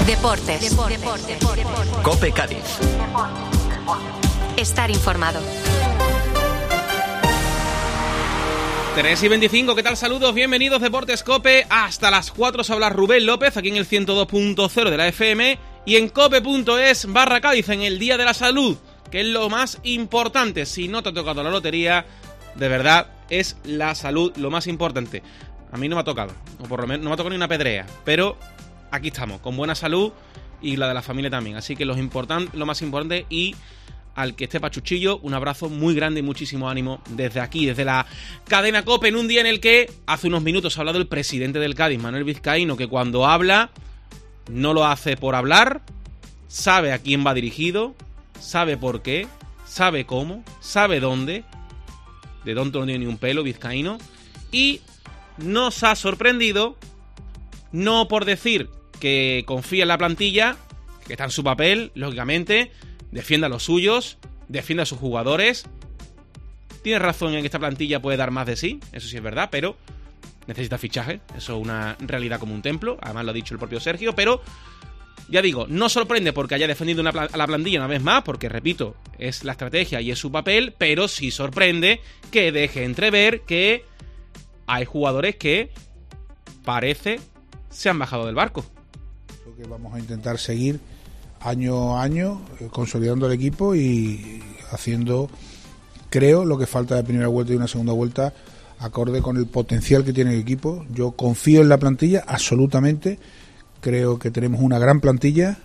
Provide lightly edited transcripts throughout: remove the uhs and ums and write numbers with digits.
Deportes. COPE Cádiz. Estar informado. 3:25, ¿qué tal? Saludos, bienvenidos Deportes COPE. Hasta las 4 os habla Rubén López, aquí en el 102.0 de la FM y en cope.es/Cádiz, en el Día de la Salud, que es lo más importante. Si no te ha tocado la lotería, de verdad, es la salud lo más importante. A mí no me ha tocado, o por lo menos no me ha tocado ni una pedrea, pero aquí estamos, con buena salud y la de la familia también. Así que lo más importante, y al que esté pachuchillo, un abrazo muy grande y muchísimo ánimo desde aquí, desde la cadena COPE, en un día en el que hace unos minutos ha hablado el presidente del Cádiz, Manuel Vizcaíno, que cuando habla no lo hace por hablar, sabe a quién va dirigido, sabe por qué, sabe cómo, sabe dónde, de dónde no tiene ni un pelo Vizcaíno, y nos ha sorprendido, no por decir que confía en la plantilla, que está en su papel, lógicamente, defienda a los suyos, defienda a sus jugadores. Tiene razón en que esta plantilla puede dar más de sí, eso sí es verdad, pero necesita fichaje, eso es una realidad como un templo, además lo ha dicho el propio Sergio, pero ya digo, no sorprende porque haya defendido a la plantilla una vez más, porque repito, es la estrategia y es su papel, pero sí sorprende que deje entrever que hay jugadores que parece se han bajado del barco. Creo que vamos a intentar seguir año a año consolidando el equipo y haciendo, creo, lo que falta de primera vuelta y una segunda vuelta acorde con el potencial que tiene el equipo. Yo confío en la plantilla absolutamente, creo que tenemos una gran plantilla,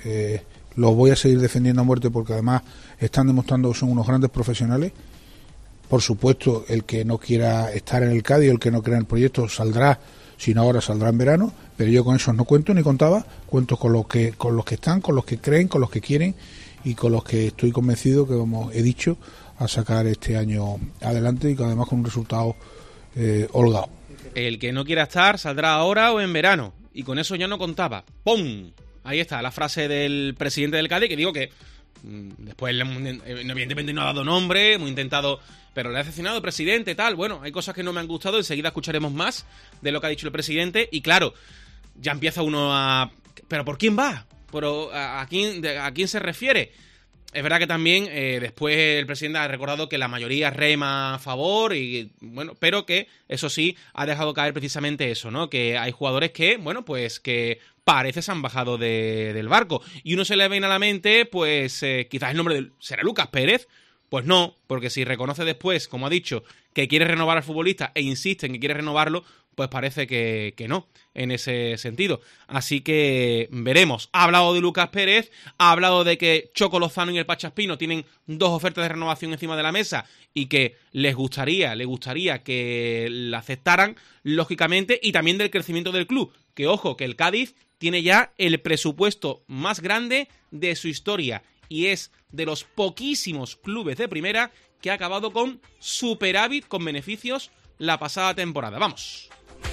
los voy a seguir defendiendo a muerte porque además están demostrando que son unos grandes profesionales. Por supuesto, el que no quiera estar en el Cádiz, el que no crea en el proyecto, saldrá, si no ahora saldrá en verano, pero yo con esos no cuento ni contaba, cuento con los que están, con los que creen, con los que quieren y con los que estoy convencido que, como he dicho, a sacar este año adelante y que además con un resultado holgado. El que no quiera estar saldrá ahora o en verano, y con eso ya no contaba. ¡Pum! Ahí está la frase del presidente del Cádiz, que digo que después evidentemente no ha dado nombre, hemos intentado, pero le ha decepcionado el presidente, tal. Bueno, hay cosas que no me han gustado, enseguida escucharemos más de lo que ha dicho el presidente, y claro, ya empieza uno a... ¿Pero por quién va? ¿Pero a quién se refiere? Es verdad que también después el presidente ha recordado que la mayoría rema a favor, y bueno, pero que eso sí ha dejado caer precisamente eso, ¿no? Que hay jugadores que, bueno, pues que parece se han bajado del barco. Y uno se le viene a la mente, pues quizás el nombre será Lucas Pérez. Pues no, porque si reconoce después, como ha dicho, que quiere renovar al futbolista e insiste en que quiere renovarlo, pues parece que no, en ese sentido. Así que veremos. Ha hablado de Lucas Pérez, ha hablado de que Choco Lozano y el Pachaspino tienen 2 ofertas de renovación encima de la mesa y que le gustaría que la aceptaran, lógicamente, y también del crecimiento del club. Que ojo, que el Cádiz tiene ya el presupuesto más grande de su historia y es de los poquísimos clubes de primera que ha acabado con superávit, con beneficios la pasada temporada. Vamos.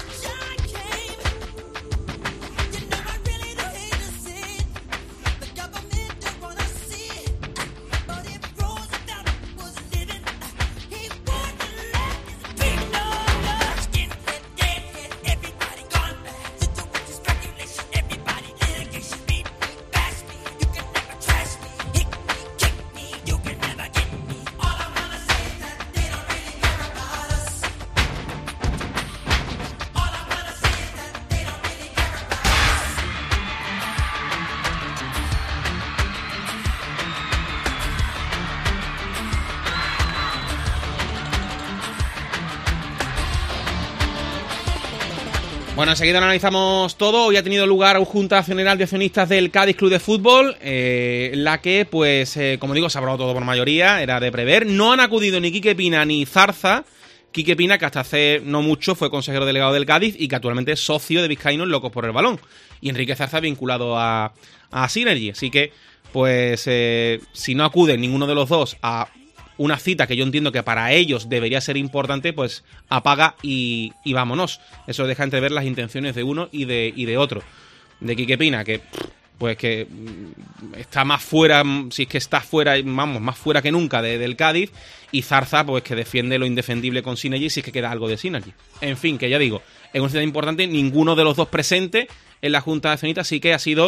Bueno, enseguida analizamos todo. Hoy ha tenido lugar una Junta General de Accionistas del Cádiz Club de Fútbol, la que, pues, como digo, se ha aprobado todo por mayoría, era de prever. No han acudido ni Quique Pina ni Zarza. Quique Pina, que hasta hace no mucho fue consejero delegado del Cádiz y que actualmente es socio de Vizcaíno en Locos por el Balón. Y Enrique Zarza vinculado a Synergy. Así que, pues, si no acuden ninguno de los dos a una cita que yo entiendo que para ellos debería ser importante, pues apaga y vámonos. Eso deja entrever las intenciones de uno y de otro. De Quique Pina, que pues que está más fuera, si es que está fuera, vamos, más fuera que nunca del Cádiz, y Zarza, pues que defiende lo indefendible con Synergy, si es que queda algo de Synergy. En fin, que ya digo, es una cita importante, ninguno de los dos presente en la Junta de Accionistas, así que ha sido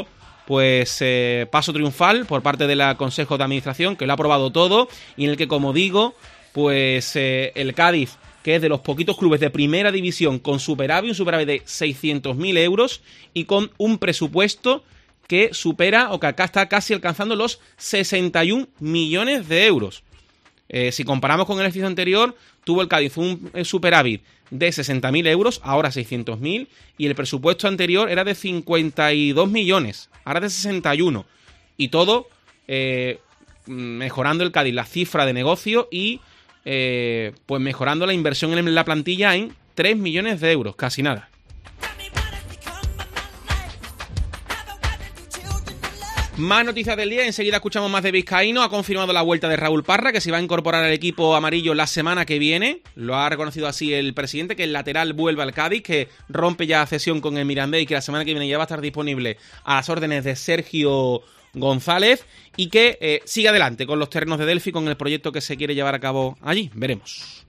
pues paso triunfal por parte del Consejo de Administración, que lo ha aprobado todo, y en el que, como digo, pues el Cádiz, que es de los poquitos clubes de primera división con superávit, un superávit de 600.000 euros y con un presupuesto que supera, o que acá está casi alcanzando los 61 millones de euros. Si comparamos con el ejercicio anterior, tuvo el Cádiz un superávit de 60.000 euros, ahora 600.000, y el presupuesto anterior era de 52 millones, ahora de 61. Y todo mejorando el Cádiz, la cifra de negocio y pues mejorando la inversión en la plantilla en 3 millones de euros, casi nada. Más noticias del día, enseguida escuchamos más de Vizcaíno. Ha confirmado la vuelta de Raúl Parra, que se va a incorporar al equipo amarillo la semana que viene. Lo ha reconocido así el presidente, que el lateral vuelve al Cádiz, que rompe ya cesión con el Mirandés y que la semana que viene ya va a estar disponible a las órdenes de Sergio González, y que sigue adelante con los terrenos de Delphi, con el proyecto que se quiere llevar a cabo allí. Veremos.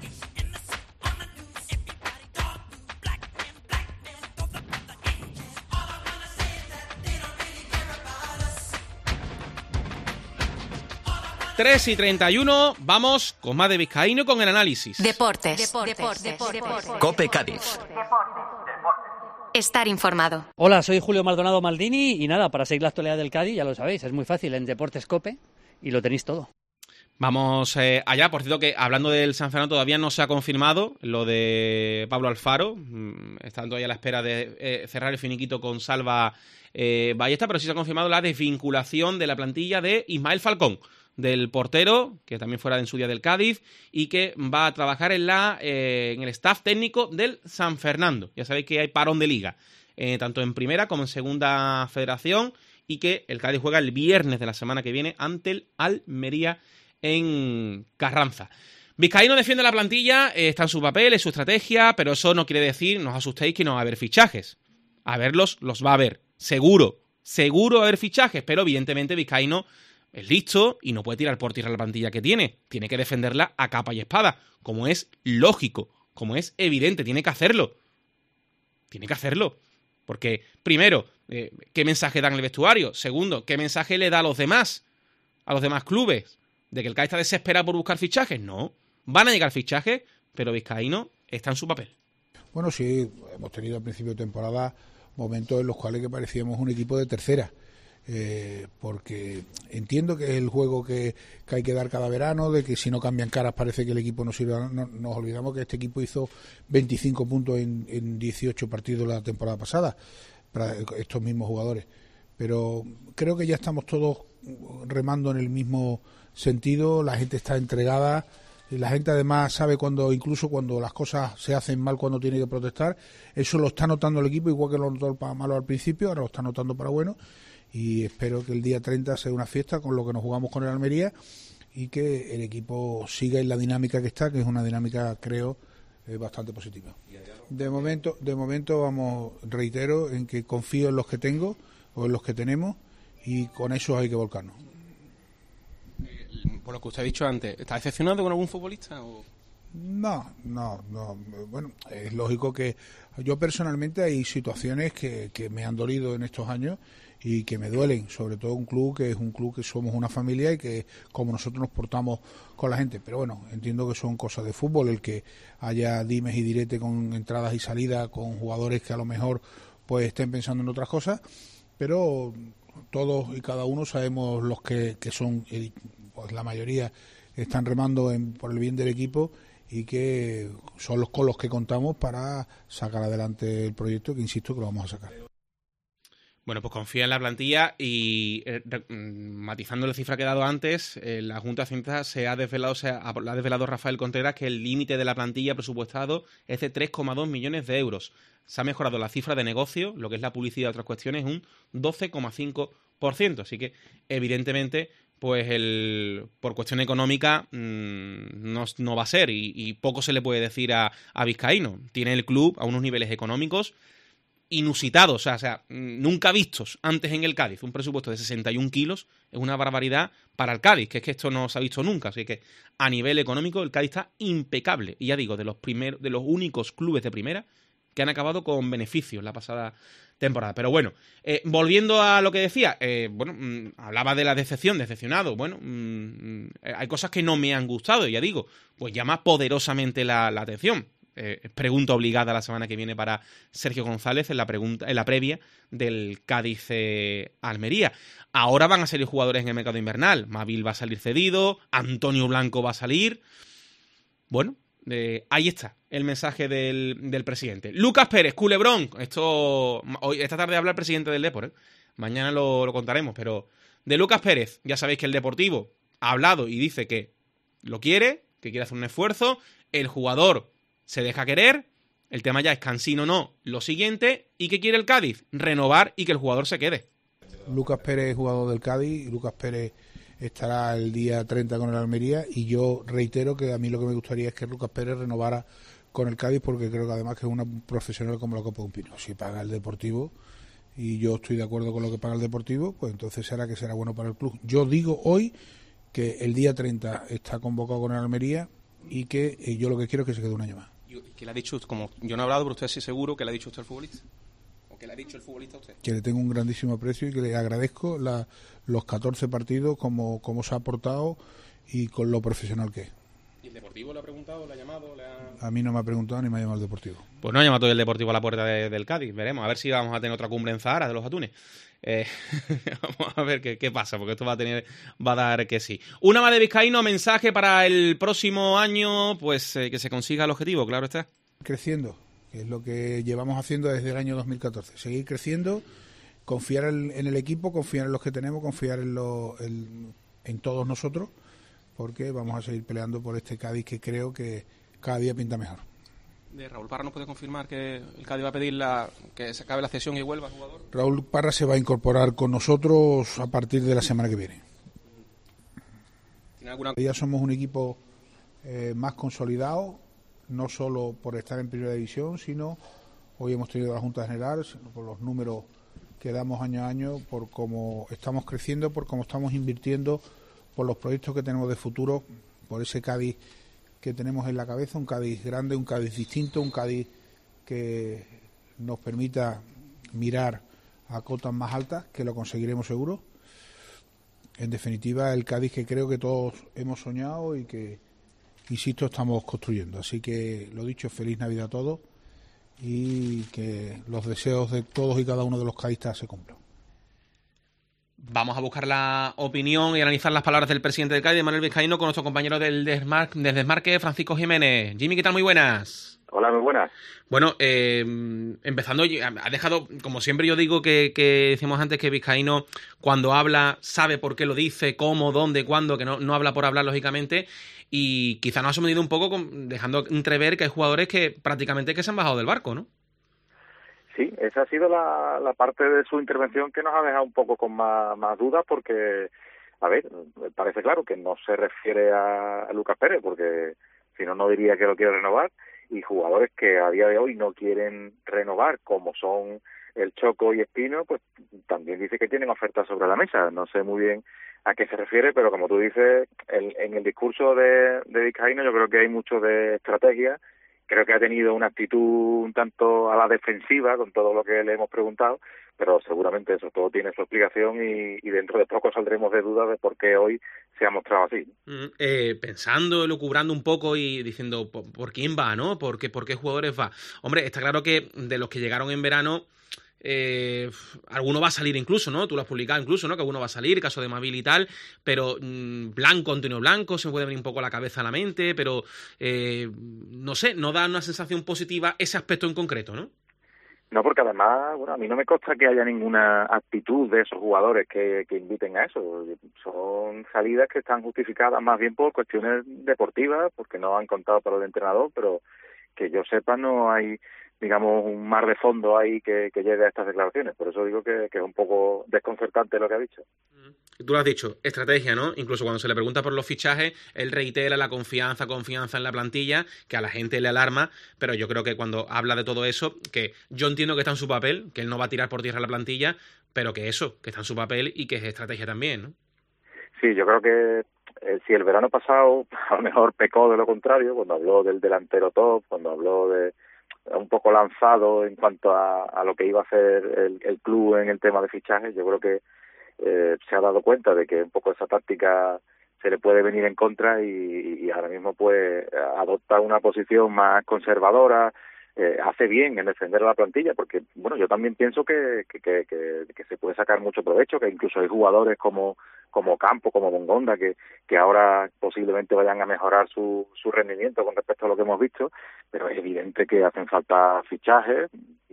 Tres y 31, vamos con más de Vizcaíno, con el análisis. Deportes. COPE Cádiz. Estar informado. Hola, soy Julio Maldonado Maldini y nada, para seguir la actualidad del Cádiz, ya lo sabéis, es muy fácil, en Deportes COPE y lo tenéis todo. Vamos allá, por cierto que hablando del San Fernando todavía no se ha confirmado lo de Pablo Alfaro, están todavía a la espera de cerrar el finiquito con Salva Ballesta, pero sí se ha confirmado la desvinculación de la plantilla de Ismael Falcón, del portero, que también fuera en su día del Cádiz, y que va a trabajar en el staff técnico del San Fernando. Ya sabéis que hay parón de liga, tanto en primera como en segunda federación, y que el Cádiz juega el viernes de la semana que viene ante el Almería en Carranza. Vizcaíno defiende la plantilla, está en su papel, es su estrategia, pero eso no quiere decir, no os asustéis, que no va a haber fichajes. A verlos, los va a haber, seguro va a haber fichajes, pero evidentemente Vizcaíno es listo y no puede tirar por tierra la plantilla que tiene. Tiene que defenderla a capa y espada, como es lógico, como es evidente. Tiene que hacerlo. Porque, primero, ¿qué mensaje da en el vestuario? Segundo, ¿qué mensaje le da a los demás clubes? ¿De que el Cádiz está desesperado por buscar fichajes? No. Van a llegar fichajes, pero Vizcaíno está en su papel. Bueno, sí, hemos tenido al principio de temporada momentos en los cuales que parecíamos un equipo de tercera. Porque entiendo que es el juego que hay que dar cada verano, de que si no cambian caras parece que el equipo no sirve. Nos olvidamos que este equipo hizo 25 puntos en 18 partidos la temporada pasada para estos mismos jugadores, pero creo que ya estamos todos remando en el mismo sentido. La gente está entregada y la gente además sabe incluso cuando las cosas se hacen mal, cuando tiene que protestar. Eso lo está notando el equipo, igual que lo notó para malo al principio, ahora lo está notando para bueno. Y espero que el día 30 sea una fiesta con lo que nos jugamos con el Almería y que el equipo siga en la dinámica que está, que es una dinámica, creo, bastante positiva. De momento vamos, reitero, en que confío en los que tengo o en los que tenemos, y con eso hay que volcarnos. Por lo que usted ha dicho antes, ¿está decepcionado con algún futbolista? No. Bueno, es lógico que yo personalmente hay situaciones que me han dolido en estos años y que me duelen, sobre todo un club que es un club que somos una familia y que como nosotros nos portamos con la gente. Pero bueno, entiendo que son cosas de fútbol, el que haya dimes y diretes con entradas y salidas, con jugadores que a lo mejor pues estén pensando en otras cosas, pero todos y cada uno sabemos los que son, pues la mayoría están remando por el bien del equipo y que son los con los que contamos para sacar adelante el proyecto, que insisto que lo vamos a sacar. Bueno, pues confía en la plantilla y matizando la cifra que he dado antes, la Junta de Accionistas lo ha desvelado Rafael Contreras, que el límite de la plantilla presupuestado es de 3,2 millones de euros. Se ha mejorado la cifra de negocio, lo que es la publicidad y otras cuestiones, un 12,5%. Así que, evidentemente, pues por cuestión económica no va a ser y poco se le puede decir a Vizcaíno. Tiene el club a unos niveles económicos inusitados, o sea, nunca vistos antes en el Cádiz. Un presupuesto de 61 kilos es una barbaridad para el Cádiz, que es que esto no se ha visto nunca. Así que a nivel económico el Cádiz está impecable. Y ya digo, de los únicos clubes de primera que han acabado con beneficios la pasada temporada. Pero bueno, volviendo a lo que decía, hablaba de la decepcionado. Bueno, hay cosas que no me han gustado, ya digo, pues llama poderosamente la atención. Pregunta obligada la semana que viene para Sergio González en la previa del Cádiz Almería. Ahora van a salir jugadores en el mercado invernal. Mavil va a salir cedido, Antonio Blanco va a salir. Bueno, ahí está el mensaje del presidente. Lucas Pérez, culebrón. Esta tarde habla el presidente del Depor, mañana lo contaremos, pero de Lucas Pérez, ya sabéis que el Deportivo ha hablado y dice que lo quiere, que quiere hacer un esfuerzo. El jugador se deja querer, el tema ya es cansino o no, lo siguiente, ¿y qué quiere el Cádiz? Renovar y que el jugador se quede. Lucas Pérez es jugador del Cádiz, Lucas Pérez estará el día 30 con el Almería, y yo reitero que a mí lo que me gustaría es que Lucas Pérez renovara con el Cádiz, porque creo que además que es un profesional como la Copa de un Pino. Si paga el Deportivo, y yo estoy de acuerdo con lo que paga el Deportivo, pues entonces será bueno para el club. Yo digo hoy que el día 30 está convocado con el Almería, y que yo lo que quiero es que se quede un año más. ¿Qué le ha dicho? Como yo no he hablado, pero usted sí seguro, ¿que le ha dicho usted al futbolista? ¿O qué le ha dicho el futbolista a usted? Que le tengo un grandísimo aprecio y que le agradezco los 14 partidos, como se ha aportado y con lo profesional que es. ¿Y el Deportivo le ha preguntado, le ha llamado? A mí no me ha preguntado ni me ha llamado el Deportivo. Pues no ha llamado todo el Deportivo a la puerta del Cádiz. Veremos, a ver si vamos a tener otra cumbre en Zahara de los atunes. Vamos a ver qué pasa, porque esto va a dar que sí. Una más de Vizcaíno, mensaje para el próximo año, pues que se consiga el objetivo, claro está. Creciendo, que es lo que llevamos haciendo desde el año 2014. Seguir creciendo, confiar en el equipo, confiar en los que tenemos, confiar en todos nosotros, porque vamos a seguir peleando por este Cádiz que creo que cada día pinta mejor. ¿De Raúl Parra nos puede confirmar que el Cádiz va a pedir que se acabe la cesión y vuelva el jugador? Raúl Parra se va a incorporar con nosotros a partir de la semana que viene. Ya somos un equipo más consolidado, no solo por estar en primera división, sino hoy hemos tenido la Junta General, sino por los números que damos año a año, por cómo estamos creciendo, por cómo estamos invirtiendo, por los proyectos que tenemos de futuro, por ese Cádiz que tenemos en la cabeza, un Cádiz grande, un Cádiz distinto, un Cádiz que nos permita mirar a cotas más altas, que lo conseguiremos seguro. En definitiva, el Cádiz que creo que todos hemos soñado y que, insisto, estamos construyendo. Así que, lo dicho, feliz Navidad a todos y que los deseos de todos y cada uno de los cadistas se cumplan. Vamos a buscar la opinión y analizar las palabras del presidente del Cádiz, Manuel Vizcaíno, con nuestro compañero del Desmarque, Francisco Jiménez. Jimmy, ¿qué tal? Muy buenas. Hola, muy buenas. Bueno, empezando, ha dejado, como siempre yo digo que decíamos antes, que Vizcaíno cuando habla sabe por qué lo dice, cómo, dónde, cuándo, que no habla por hablar, lógicamente, y quizá nos ha sorprendido un poco dejando entrever que hay jugadores que prácticamente que se han bajado del barco, ¿no? Sí, esa ha sido la parte de su intervención que nos ha dejado un poco con más dudas, porque, a ver, parece claro que no se refiere a Lucas Pérez, porque si no, no diría que lo quiere renovar, y jugadores que a día de hoy no quieren renovar, como son el Choco y Espino, pues también dice que tienen ofertas sobre la mesa. No sé muy bien a qué se refiere, pero como tú dices, en el discurso de Vizcaíno yo creo que hay mucho de estrategia. Creo que ha tenido una actitud un tanto a la defensiva con todo lo que le hemos preguntado, pero seguramente eso todo tiene su explicación y dentro de poco saldremos de dudas de por qué hoy se ha mostrado así. Pensando, elucubrando un poco y diciendo por quién va, ¿no? ¿Por qué jugadores va? Hombre, está claro que de los que llegaron en verano, alguno va a salir incluso, ¿no? Tú lo has publicado incluso, ¿no? Que alguno va a salir, caso de Mavil y tal, pero Antonio Blanco, se me puede venir un poco a la cabeza, a la mente, pero no sé, no da una sensación positiva ese aspecto en concreto, ¿no? No, porque además, bueno, a mí no me consta que haya ninguna actitud de esos jugadores que inviten a eso. Son salidas que están justificadas más bien por cuestiones deportivas, porque no han contado para el entrenador, pero que yo sepa no hay, digamos, un mar de fondo ahí que llegue a estas declaraciones. Por eso digo que es un poco desconcertante lo que ha dicho. Tú lo has dicho, estrategia, ¿no? Incluso cuando se le pregunta por los fichajes, él reitera la confianza en la plantilla, que a la gente le alarma, pero yo creo que cuando habla de todo eso, que yo entiendo que está en su papel, que él no va a tirar por tierra la plantilla, pero que eso, que está en su papel y que es estrategia también, ¿no? Sí, yo creo que si el verano pasado a lo mejor pecó de lo contrario, cuando habló del delantero top, cuando habló de un poco lanzado en cuanto a lo que iba a hacer el club en el tema de fichajes. Yo creo que se ha dado cuenta de que un poco esa táctica se le puede venir en contra y ahora mismo pues adopta una posición más conservadora. Hace bien en defender a la plantilla, porque bueno, yo también pienso que se puede sacar mucho provecho, que incluso hay jugadores como Campo, como Bongonda, que ahora posiblemente vayan a mejorar su rendimiento con respecto a lo que hemos visto, pero es evidente que hacen falta fichajes.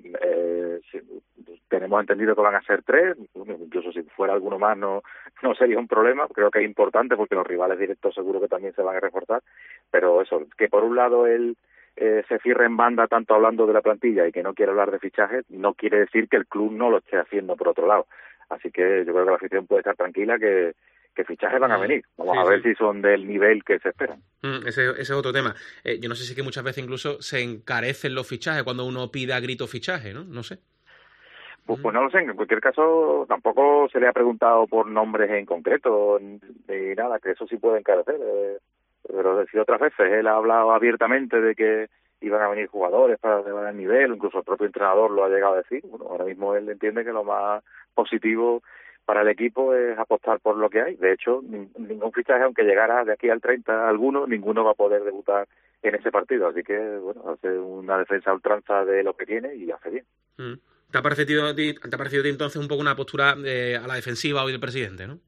Tenemos entendido que van a ser 3, incluso si fuera alguno más no sería un problema. Creo que es importante porque los rivales directos seguro que también se van a reforzar, pero eso, que por un lado se cierre en banda tanto hablando de la plantilla y que no quiere hablar de fichajes, no quiere decir que el club no lo esté haciendo por otro lado. Así que yo creo que la afición puede estar tranquila que fichajes van a venir. Vamos a ver si son del nivel que se esperan. Ese es otro tema. Yo no sé si que muchas veces incluso se encarecen los fichajes cuando uno pide a grito fichaje, ¿no? No sé. Pues no lo sé, en cualquier caso tampoco se le ha preguntado por nombres en concreto ni nada, que eso sí puede encarecer. Pero si otras veces él ha hablado abiertamente de que iban a venir jugadores para elevar el nivel, incluso el propio entrenador lo ha llegado a decir. Bueno, ahora mismo él entiende que lo más positivo para el equipo es apostar por lo que hay. De hecho, ningún fichaje, aunque llegara de aquí al 30 alguno, ninguno va a poder debutar en ese partido. Así que, bueno, hace una defensa a ultranza de lo que tiene y hace bien. ¿Te ha parecido a ti entonces un poco una postura a la defensiva hoy del presidente, no?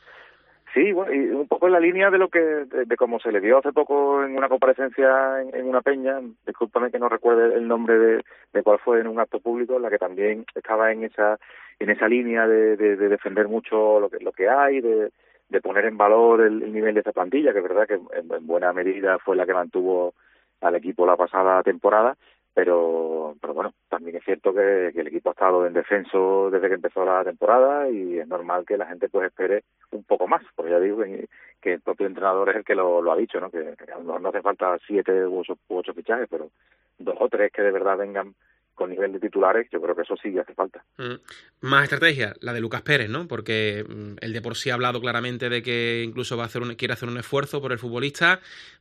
Sí, bueno, y un poco en la línea de lo que de cómo se le dio hace poco en una comparecencia en una peña. Discúlpame que no recuerde el nombre de cuál fue, en un acto público, en la que también estaba en esa línea de defender mucho lo que hay, de poner en valor el nivel de esa plantilla, que es verdad que en buena medida fue la que mantuvo al equipo la pasada temporada. Pero bueno, también es cierto que el equipo ha estado en descenso desde que empezó la temporada y es normal que la gente pues espere un poco más, porque ya digo que el propio entrenador es el que lo ha dicho, ¿no? Que no hace falta 7 u 8 fichajes, pero 2 o 3 que de verdad vengan con nivel de titulares, yo creo que eso sí hace falta. Más estrategia, la de Lucas Pérez, ¿no? Porque él de por sí ha hablado claramente de que incluso quiere hacer un esfuerzo por el futbolista.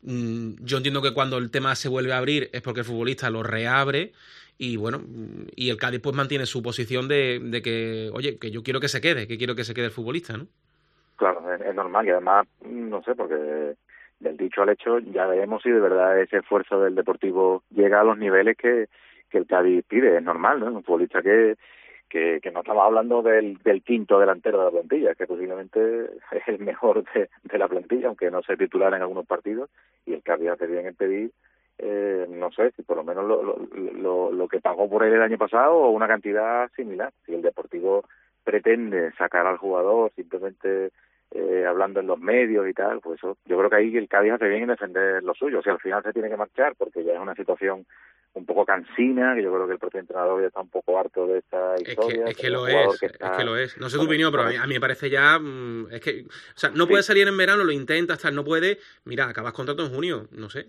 Yo entiendo que cuando el tema se vuelve a abrir es porque el futbolista lo reabre y bueno, y el Cádiz pues mantiene su posición de que, oye, que yo quiero que se quede, el futbolista, ¿no? Claro, es normal y además, no sé, porque del dicho al hecho ya veremos si de verdad ese esfuerzo del Deportivo llega a los niveles que el Cádiz pide. Es normal, ¿no? Un futbolista que no estamos hablando del quinto delantero de la plantilla, que posiblemente es el mejor de la plantilla, aunque no sea titular en algunos partidos, y el Cádiz hace bien en pedir, no sé, si por lo menos lo que pagó por él el año pasado o una cantidad similar. Si el Deportivo pretende sacar al jugador simplemente hablando en los medios y tal, pues eso, yo creo que ahí el Cádiz hace bien en defender lo suyo. O sea, al final se tiene que marchar porque ya es una situación un poco cansina, que yo creo que el propio entrenador ya está un poco harto de esta historia. Es que lo es. No sé tu opinión, pero a mí me parece ya... es que, o sea, no puede salir en verano, lo intenta, no puede... Mira, acabas contrato en junio, no sé.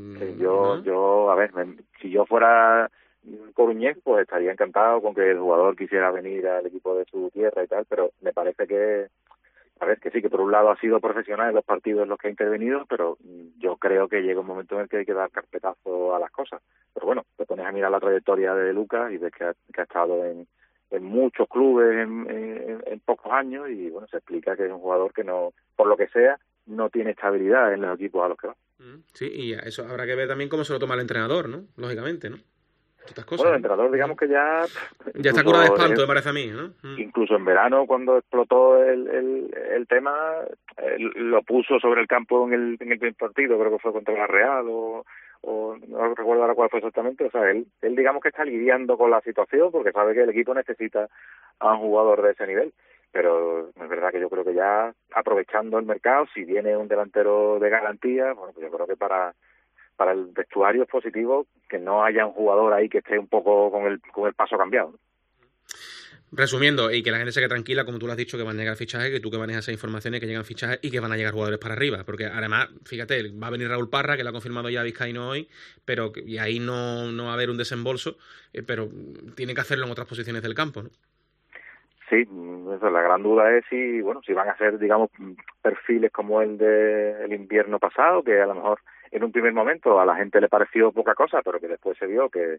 Yo, a ver, si yo fuera coruñés, pues estaría encantado con que el jugador quisiera venir al equipo de su tierra y tal, pero me parece que... A ver, que sí, que por un lado ha sido profesional en los partidos en los que ha intervenido, pero yo creo que llega un momento en el que hay que dar carpetazo a las cosas. Pero bueno, te pones a mirar la trayectoria de Lucas y ves que ha estado en muchos clubes en pocos años y bueno, se explica que es un jugador que no, por lo que sea, no tiene estabilidad en los equipos a los que va. Sí, y eso habrá que ver también cómo se lo toma el entrenador, ¿no? Lógicamente, ¿no? Cosas, bueno, el entrenador, digamos que ya está curado de espanto, me parece a mí, ¿no? Incluso en verano, cuando explotó el tema, lo puso sobre el campo en el primer partido, creo que fue contra la Real o no recuerdo ahora cuál fue exactamente. O sea, él digamos que está lidiando con la situación porque sabe que el equipo necesita a un jugador de ese nivel. Pero es verdad que yo creo que ya aprovechando el mercado, si viene un delantero de garantía, bueno, pues yo creo que para el vestuario es positivo que no haya un jugador ahí que esté un poco con el paso cambiado. Resumiendo, y que la gente se quede tranquila, como tú lo has dicho, que van a llegar fichajes, que tú que manejas esas informaciones, que llegan fichajes y que van a llegar jugadores para arriba. Porque además, fíjate, va a venir Raúl Parra, que lo ha confirmado ya Vizcaíno hoy, y ahí no va a haber un desembolso, pero tiene que hacerlo en otras posiciones del campo, ¿no? Sí, eso, la gran duda es si van a ser, digamos, perfiles como el del invierno pasado, que a lo mejor en un primer momento a la gente le pareció poca cosa, pero que después se vio que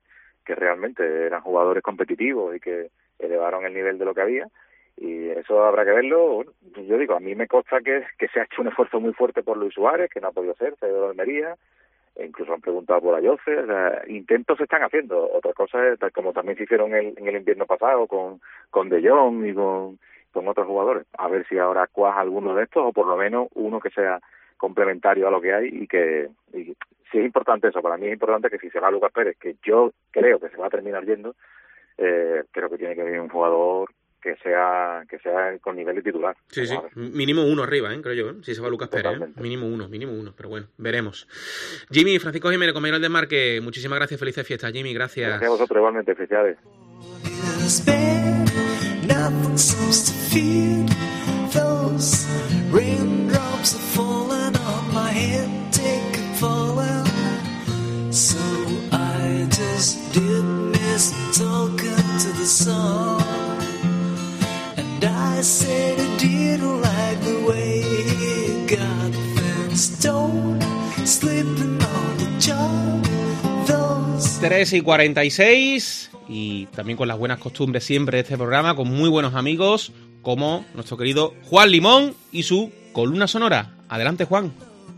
realmente eran jugadores competitivos y que elevaron el nivel de lo que había, y eso habrá que verlo. Bueno, yo digo, a mí me consta que se ha hecho un esfuerzo muy fuerte por Luis Suárez, que no ha podido ser, se ha ido a Almería, e incluso han preguntado por Ayoce. O sea, intentos se están haciendo. Otra cosa es, como también se hicieron en el invierno pasado con De Jong y con otros jugadores, a ver si ahora cuaja alguno de estos, o por lo menos uno que sea complementario a lo que hay, y sí es importante eso. Para mí es importante que si se va Lucas Pérez, que yo creo que se va a terminar yendo, creo que tiene que venir un jugador que sea con nivel de titular. Sí, mínimo uno arriba, creo yo, si se va Lucas Pérez, mínimo uno, pero bueno, veremos. Jimmy, Francisco Jiménez, compañero del Marque, muchísimas gracias, felices fiestas, Jimmy, gracias. Gracias a vosotros igualmente, felicidades. I said I didn't like the way it got things done, slipping on the job. 3:46, y también con las buenas costumbres siempre de este programa, con muy buenos amigos como nuestro querido Juan Limón y su columna sonora. Adelante, Juan.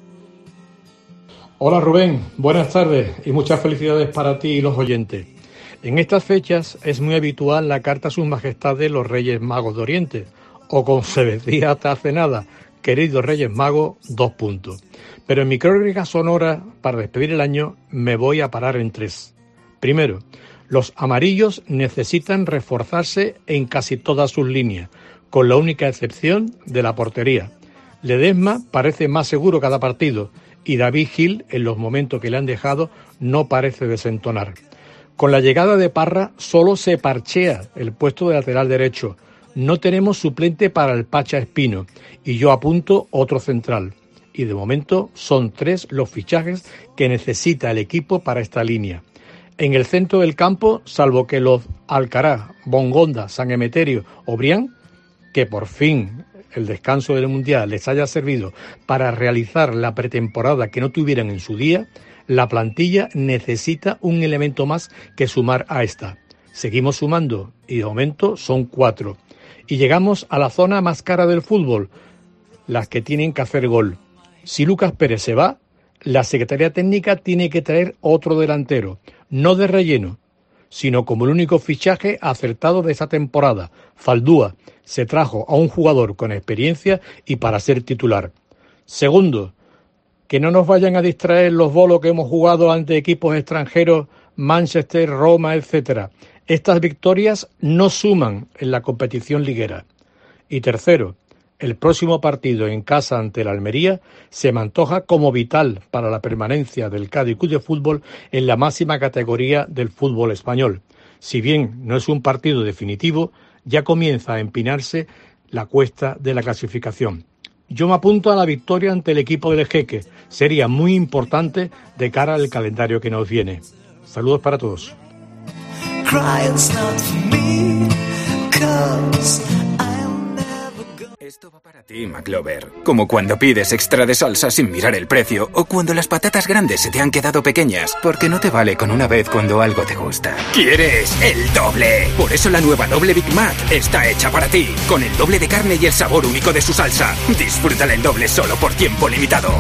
Hola Rubén, buenas tardes y muchas felicidades para ti y los oyentes. En estas fechas es muy habitual la carta a sus majestades los Reyes Magos de Oriente, o como se decía hasta hace nada, queridos Reyes Magos, 2 puntos. Pero en mi crónica sonora, para despedir el año, me voy a parar en 3. Primero, los amarillos necesitan reforzarse en casi todas sus líneas, con la única excepción de la portería. Ledesma parece más seguro cada partido, y David Gil, en los momentos que le han dejado, no parece desentonar. Con la llegada de Parra solo se parchea el puesto de lateral derecho. No tenemos suplente para el Pacha Espino y yo apunto otro central. Y de momento son 3 los fichajes que necesita el equipo para esta línea. En el centro del campo, salvo que los Alcaraz, Bongonda, San Emeterio o Brián, que por fin el descanso del Mundial les haya servido para realizar la pretemporada que no tuvieran en su día, la plantilla necesita un elemento más que sumar a esta. Seguimos sumando y de momento son 4. Y llegamos a la zona más cara del fútbol, las que tienen que hacer gol. Si Lucas Pérez se va, la Secretaría Técnica tiene que traer otro delantero, no de relleno, sino como el único fichaje acertado de esa temporada. Faldúa se trajo a un jugador con experiencia y para ser titular. Segundo, que no nos vayan a distraer los bolos que hemos jugado ante equipos extranjeros, Manchester, Roma, etcétera. Estas victorias no suman en la competición liguera. Y tercero, el próximo partido en casa ante el Almería se me antoja como vital para la permanencia del Cádiz Club de Fútbol en la máxima categoría del fútbol español. Si bien no es un partido definitivo, ya comienza a empinarse la cuesta de la clasificación. Yo me apunto a la victoria ante el equipo del Jeque. Sería muy importante de cara al calendario que nos viene. Saludos para todos. Esto va para ti, McLover. Como cuando pides extra de salsa sin mirar el precio, o cuando las patatas grandes se te han quedado pequeñas, porque no te vale con una vez cuando algo te gusta. ¡Quieres el doble! Por eso la nueva Doble Big Mac está hecha para ti, con el doble de carne y el sabor único de su salsa. Disfrútala en doble solo por tiempo limitado.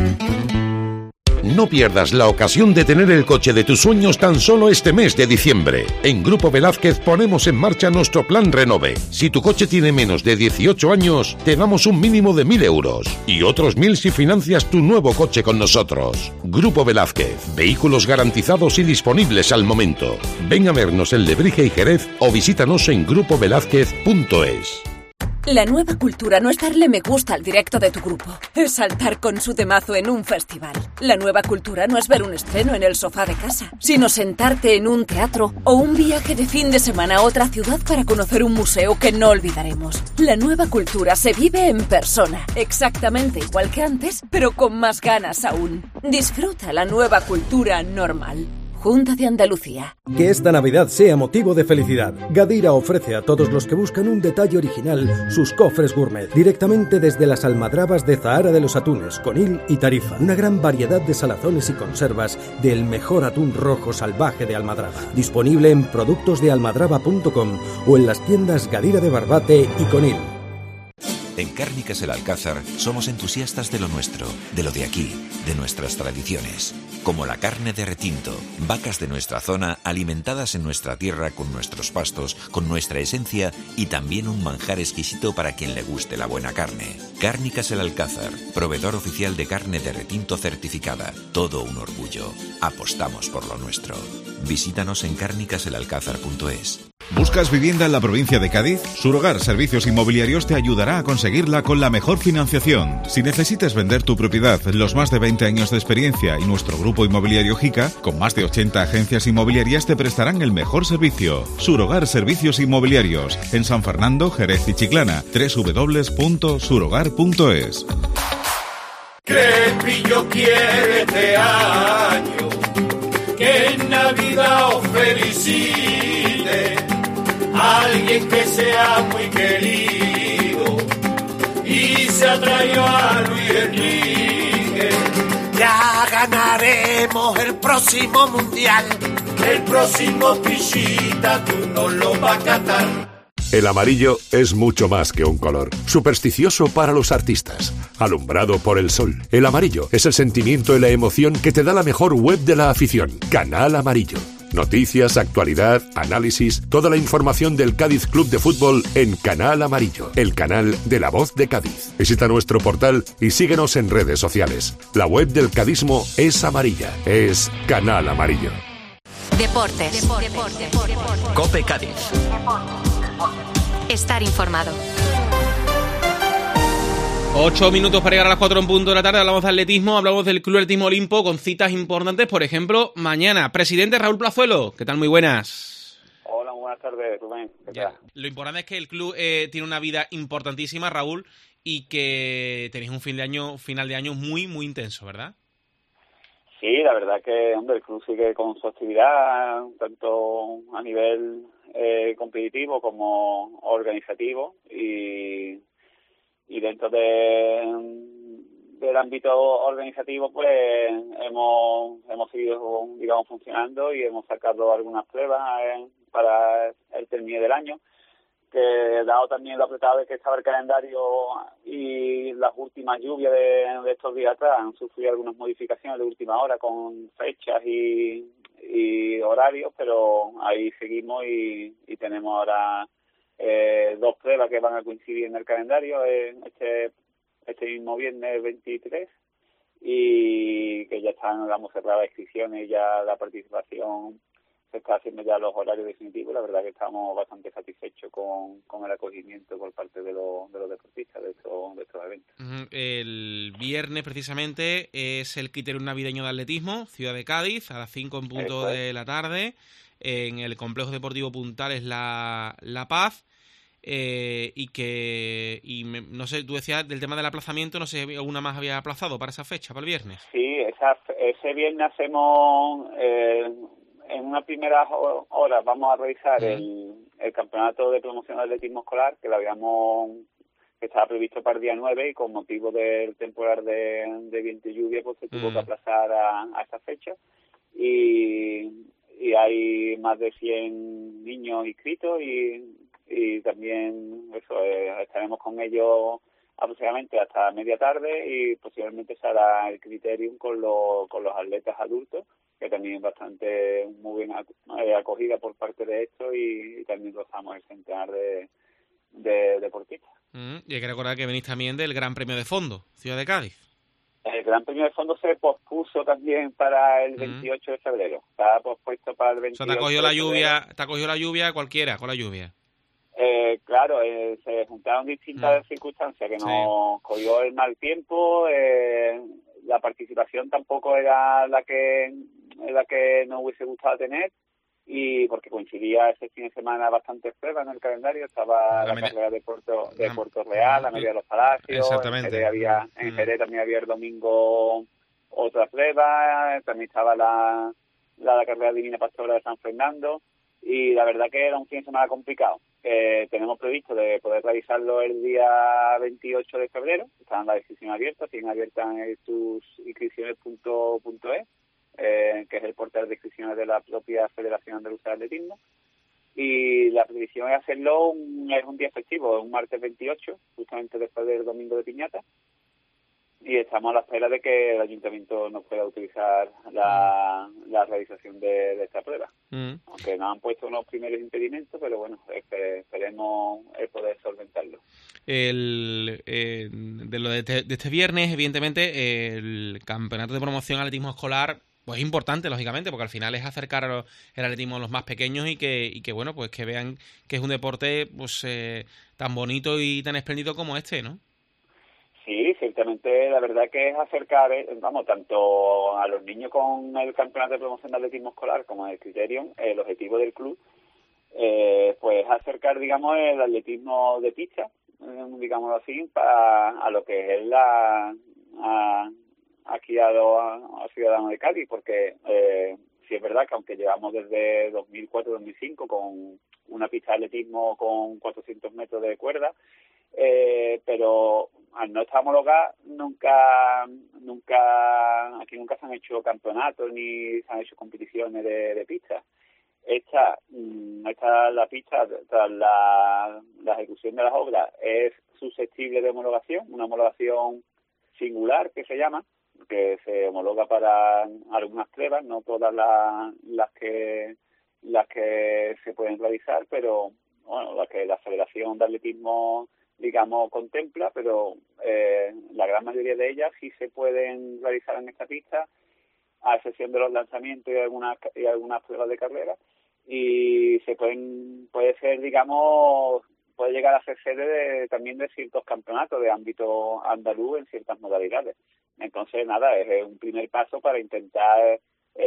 No pierdas la ocasión de tener el coche de tus sueños tan solo este mes de diciembre. En Grupo Velázquez ponemos en marcha nuestro plan Renove. Si tu coche tiene menos de 18 años, te damos un mínimo de 1.000 euros y otros 1.000 si financias tu nuevo coche con nosotros. Grupo Velázquez, vehículos garantizados y disponibles al momento. Ven a vernos en Lebrija y Jerez o visítanos en grupovelázquez.es. La nueva cultura no es darle me gusta al directo de tu grupo, es saltar con su temazo en un festival. La nueva cultura no es ver un estreno en el sofá de casa, sino sentarte en un teatro o un viaje de fin de semana a otra ciudad para conocer un museo que no olvidaremos. La nueva cultura se vive en persona, exactamente igual que antes, pero con más ganas aún. Disfruta la nueva cultura normal. Junta de Andalucía. Que esta Navidad sea motivo de felicidad. Gadira ofrece a todos los que buscan un detalle original sus cofres gourmet, directamente desde las almadrabas de Zahara de los Atunes, Conil y Tarifa. Una gran variedad de salazones y conservas del mejor atún rojo salvaje de Almadraba. Disponible en productosdealmadraba.com o en las tiendas Gadira de Barbate y Conil. En Cárnicas El Alcázar somos entusiastas de lo nuestro, de lo de aquí, de nuestras tradiciones. Como la carne de retinto, vacas de nuestra zona alimentadas en nuestra tierra con nuestros pastos, con nuestra esencia y también un manjar exquisito para quien le guste la buena carne. Cárnicas El Alcázar, proveedor oficial de carne de retinto certificada. Todo un orgullo. Apostamos por lo nuestro. Visítanos en cárnicaselalcázar.es. ¿Buscas vivienda en la provincia de Cádiz? Surogar Servicios Inmobiliarios te ayudará a conseguirla con la mejor financiación. Si necesitas vender tu propiedad, los más de 20 años de experiencia y nuestro grupo inmobiliario JICA, con más de 80 agencias inmobiliarias, te prestarán el mejor servicio. Surogar Servicios Inmobiliarios, en San Fernando, Jerez y Chiclana. www.surogar.es. Crespillo quiere este año que en Navidad os felicite alguien que sea muy querido y se atrayó a Luis Enrique. Ya ganaremos el próximo mundial. El próximo Pichita tú no lo vas a catar. El amarillo es mucho más que un color. Supersticioso para los artistas. Alumbrado por el sol. El amarillo es el sentimiento y la emoción que te da la mejor web de la afición. Canal Amarillo. Noticias, actualidad, análisis, toda la información del Cádiz Club de Fútbol en Canal Amarillo, el canal de La Voz de Cádiz. Visita nuestro portal y síguenos en redes sociales. La web del cadismo es amarilla, es Canal Amarillo. Deportes. COPE Cádiz. Estar informado. 8 minutos para llegar a las 4 en punto de la tarde. Hablamos de atletismo, hablamos del Club Atletismo Olimpo con citas importantes, por ejemplo, mañana. Presidente Raúl Plazuelo, ¿qué tal? Muy buenas. Hola, muy buenas tardes, Rubén. ¿Qué tal? Lo importante es que el club tiene una vida importantísima, Raúl, y que tenéis un final de año muy, muy intenso, ¿verdad? Sí, la verdad que, hombre, el club sigue con su actividad, tanto a nivel competitivo como organizativo, y dentro del ámbito organizativo pues hemos seguido, digamos, funcionando y hemos sacado algunas pruebas para el término del año, que dado también lo apretado que estaba el calendario y las últimas lluvias de estos días atrás, han sufrido algunas modificaciones de última hora con fechas y horarios, pero ahí seguimos y tenemos ahora 2 pruebas que van a coincidir en el calendario este mismo viernes 23, y que ya están, digamos, cerradas inscripciones y ya la participación se está haciendo ya los horarios definitivos. La verdad que estamos bastante satisfechos con el acogimiento por parte de los deportistas de estos eventos. El viernes precisamente es el criterium navideño de atletismo, Ciudad de Cádiz, a las 5 en punto de la tarde, en el Complejo Deportivo Puntales La Paz. No sé, tú decías del tema del aplazamiento, no sé si alguna más había aplazado para esa fecha, para el viernes. Sí, ese viernes hacemos, en una primera hora vamos a realizar el campeonato de promoción de atletismo escolar, que estaba previsto para el día 9, y con motivo del temporal de viento y lluvia pues se tuvo que aplazar a esa fecha, y hay más de 100 niños inscritos, y también estaremos con ellos aproximadamente hasta media tarde, y posiblemente se hará el criterium con los atletas adultos, que también es bastante muy bien acogida por parte de esto, y también rozamos el centenar de deportistas. Y hay que recordar que venís también del Gran Premio de Fondo, Ciudad de Cádiz. El Gran Premio de Fondo se pospuso también para el 28 de febrero. Está pospuesto para el 28 o sea, te ha cogido la lluvia cualquiera con la lluvia. Claro, se juntaron distintas circunstancias, que nos cogió el mal tiempo, la participación tampoco era la que nos hubiese gustado tener, y porque coincidía ese fin de semana bastantes pruebas en el calendario. Estaba la carrera de Puerto Real, la media de los Palacios, en Jerez también había el domingo otra prueba, también estaba la la carrera Divina Pastora de San Fernando, y la verdad que era un fin de semana complicado. Tenemos previsto de poder realizarlo el día 28 de febrero, están las inscripciones abiertas, tienen abiertas en tusinscripciones.es, que es el portal de inscripciones de la propia Federación Andaluza de Atletismo, y la previsión es hacerlo es un día festivo, un martes 28, justamente después del domingo de Piñata, y estamos a la espera de que el ayuntamiento nos pueda utilizar la realización de esta prueba. Aunque nos han puesto unos primeros impedimentos, pero bueno, esperemos poder solventarlo. De este viernes, evidentemente, el campeonato de promoción atletismo escolar pues es importante, lógicamente, porque al final es acercar el atletismo a los más pequeños y que bueno, pues que vean que es un deporte pues tan bonito y tan espléndido como este, ¿no? Sí, ciertamente la verdad que es acercar, tanto a los niños con el campeonato de promoción de atletismo escolar como el Criterium, el objetivo del club, pues acercar, digamos, el atletismo de pista, digámoslo así, a lo que es aquí a ciudadanos de Cádiz, porque sí es verdad que aunque llevamos desde 2004-2005 con una pista de atletismo con 400 metros de cuerda, pero al no estar homologada aquí nunca se han hecho campeonatos ni se han hecho competiciones de pista. Esta la pista, tras la ejecución de las obras, es susceptible de homologación, una homologación singular que se llama, que se homologa para algunas pruebas, no todas las que se pueden realizar, pero bueno, las que la Federación de Atletismo, digamos, contempla, pero la gran mayoría de ellas sí se pueden realizar en esta pista, a excepción de los lanzamientos y algunas pruebas de carrera, y puede llegar a ser sede también de ciertos campeonatos de ámbito andaluz en ciertas modalidades. Entonces, nada, es un primer paso para intentar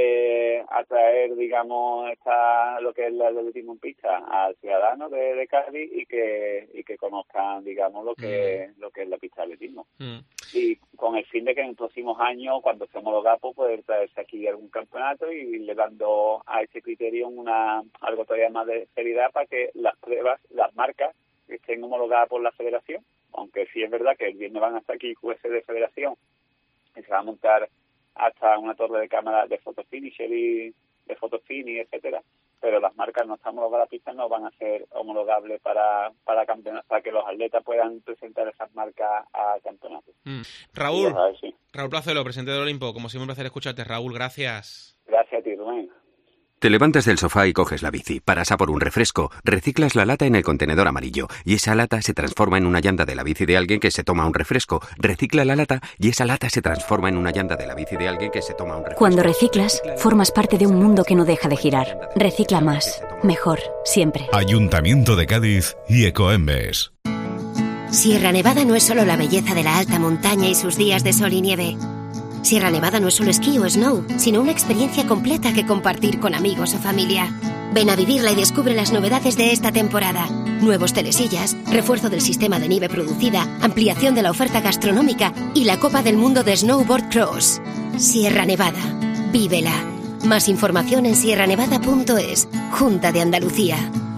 atraer, digamos, lo que es el atletismo en pista al ciudadano de Cádiz y que conozcan, digamos, lo que es la pista de atletismo. Y con el fin de que en los próximos años, cuando se homologa, pues poder traerse aquí algún campeonato y irle dando a ese criterio algo todavía más de seriedad para que las pruebas, las marcas, estén homologadas por la Federación, aunque sí es verdad que el viernes van hasta aquí jueces de Federación y se va a montar hasta una torre de cámara de fotofinisher y de fotofini, etcétera, pero las marcas no están homologadas, las pistas no van a ser homologables para que los atletas puedan presentar esas marcas a campeonatos. Raúl Placelo, presidente del Olimpo, como siempre un placer escucharte. Raúl, gracias. Gracias a ti, Rubén. Te levantas del sofá y coges la bici, paras a por un refresco, reciclas la lata en el contenedor amarillo y esa lata se transforma en una llanta de la bici de alguien que se toma un refresco, recicla la lata y esa lata se transforma en una llanta de la bici de alguien que se toma un refresco. Cuando reciclas, formas parte de un mundo que no deja de girar. Recicla más, mejor, siempre. Ayuntamiento de Cádiz y Ecoembes. Sierra Nevada no es solo la belleza de la alta montaña y sus días de sol y nieve. Sierra Nevada no es solo esquí o snow, sino una experiencia completa que compartir con amigos o familia. Ven a vivirla y descubre las novedades de esta temporada. Nuevos telesillas, refuerzo del sistema de nieve producida, ampliación de la oferta gastronómica y la Copa del Mundo de Snowboard Cross. Sierra Nevada. Vívela. Más información en sierranevada.es. Junta de Andalucía.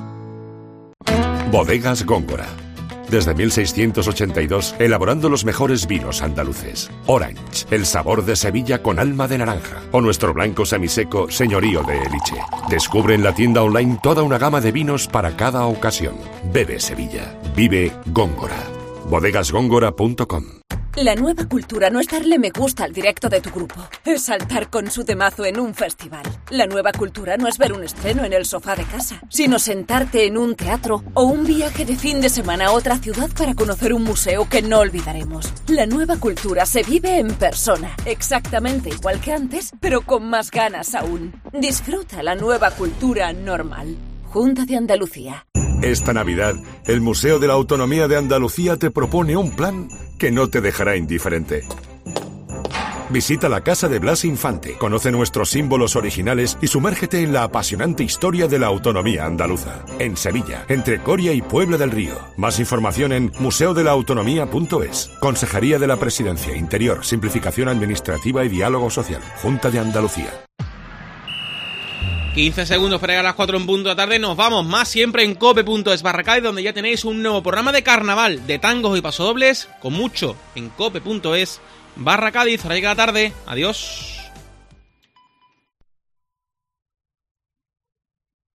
Bodegas Góngora. Desde 1682, elaborando los mejores vinos andaluces. Orange, el sabor de Sevilla con alma de naranja. O nuestro blanco semiseco, Señorío de Eliche. Descubre en la tienda online toda una gama de vinos para cada ocasión. Bebe Sevilla. Vive Góngora. Bodegasgóngora.com. La nueva cultura no es darle me gusta al directo de tu grupo, es saltar con su temazo en un festival. La nueva cultura no es ver un estreno en el sofá de casa, sino sentarte en un teatro o un viaje de fin de semana a otra ciudad para conocer un museo que no olvidaremos. La nueva cultura se vive en persona, exactamente igual que antes, pero con más ganas aún. Disfruta la nueva cultura normal. Junta de Andalucía. Esta Navidad, el Museo de la Autonomía de Andalucía te propone un plan que no te dejará indiferente. Visita la Casa de Blas Infante, conoce nuestros símbolos originales y sumérgete en la apasionante historia de la autonomía andaluza. En Sevilla, entre Coria y Puebla del Río. Más información en museodelautonomía.es. Consejería de la Presidencia, Interior, Simplificación Administrativa y Diálogo Social. Junta de Andalucía. 15 segundos para llegar a las 4 en punto de la tarde. Nos vamos más siempre en cope.es/Cádiz, donde ya tenéis un nuevo programa de carnaval, de tangos y pasodobles, con mucho en cope.es/Cádiz. Ahora llega la tarde. Adiós.